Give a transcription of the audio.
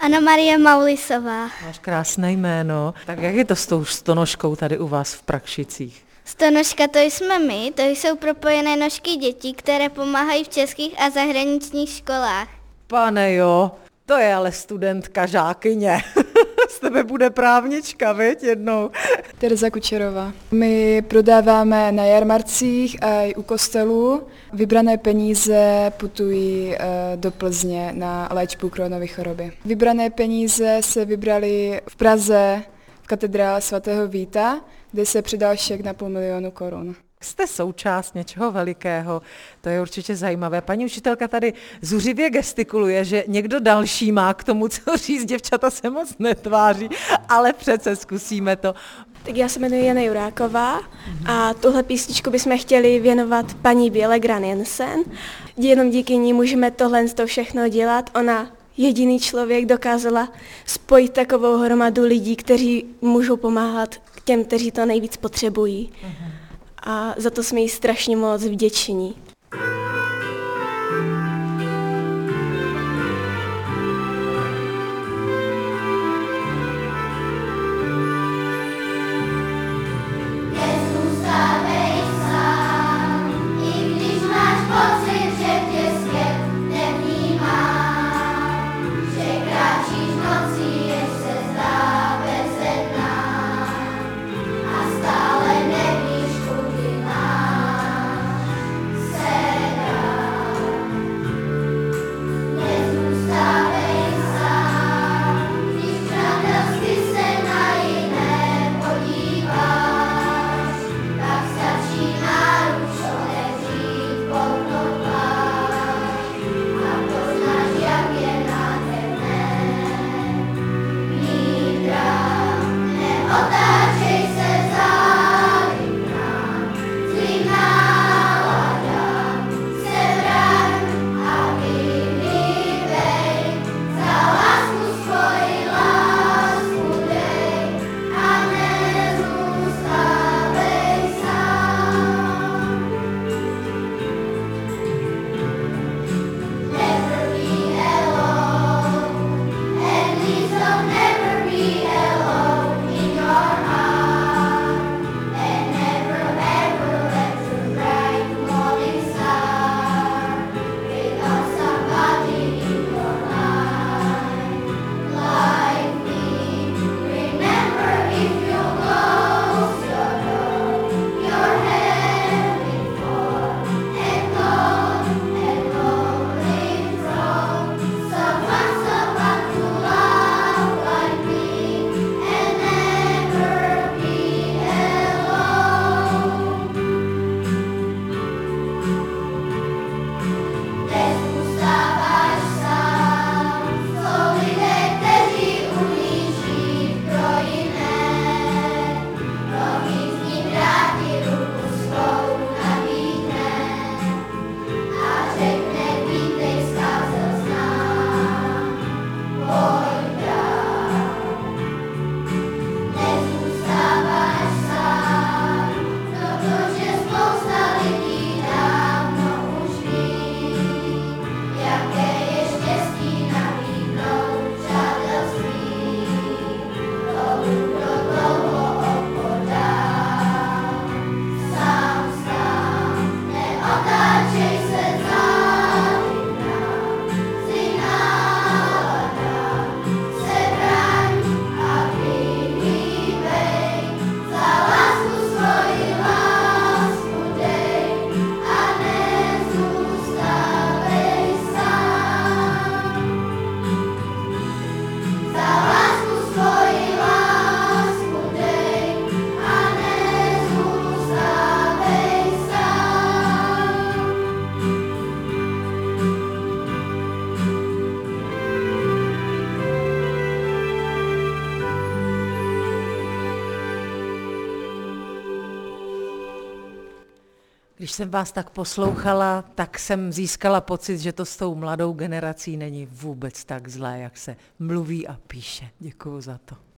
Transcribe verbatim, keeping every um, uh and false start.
Anna Marie Maulisová. Máš krásné jméno. Tak jak je to s tou stonožkou tady u vás v Prakšicích? Stonožka to jsme my, to jsou propojené nožky dětí, které pomáhají v českých a zahraničních školách. Pane jo, to je ale studentka žákyně. Z tebe bude právnička, viď, jednou. Tereza Kučerová. My prodáváme na jarmarcích a i u kostelů. Vybrané peníze putují do Plzně na léčbu Crohnovy choroby. Vybrané peníze se vybrali v Praze v katedrále svatého Víta, kde se přidal šek na půl milionu korun. Jste součást něčeho velikého, to je určitě zajímavé. Paní učitelka tady zuřivě gestikuluje, že někdo další má k tomu co říct, děvčata se moc netváří, ale přece zkusíme to. Tak já se jmenuji Jana Juráková a tuhle písničku bychom chtěli věnovat paní Běle Gran Jensen. Jenom díky ní můžeme tohle to všechno dělat. Ona jediný člověk dokázala spojit takovou hromadu lidí, kteří můžou pomáhat těm, kteří to nejvíc potřebují. A za to jsme jí strašně moc vděční. Když jsem vás tak poslouchala, tak jsem získala pocit, že to s tou mladou generací není vůbec tak zlé, jak se mluví a píše. Děkuju za to.